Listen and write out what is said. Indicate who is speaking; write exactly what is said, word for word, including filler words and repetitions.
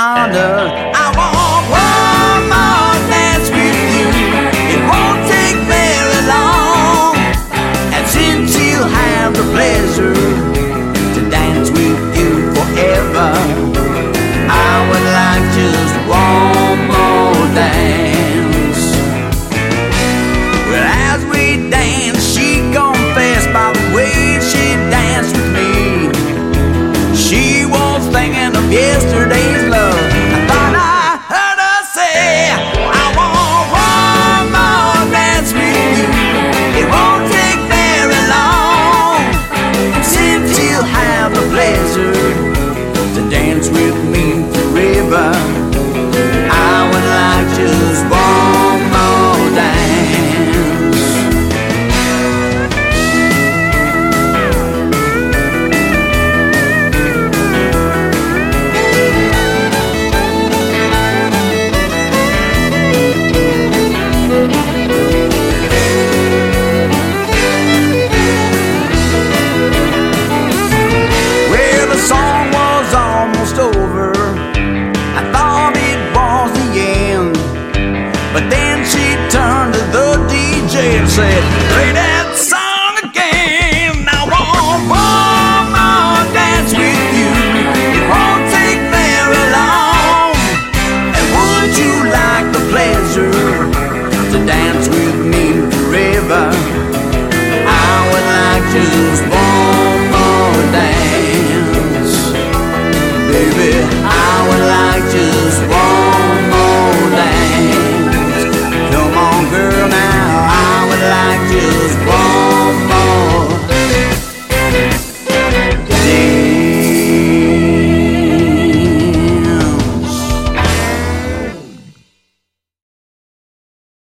Speaker 1: honor. I want one more dance with you. It won't take very long, and since you'll have the pleasure to dance with you forever, I would like just one more dance. Well, as we dance, she confessed by the way she danced with me, she was thinking of yesterday's love.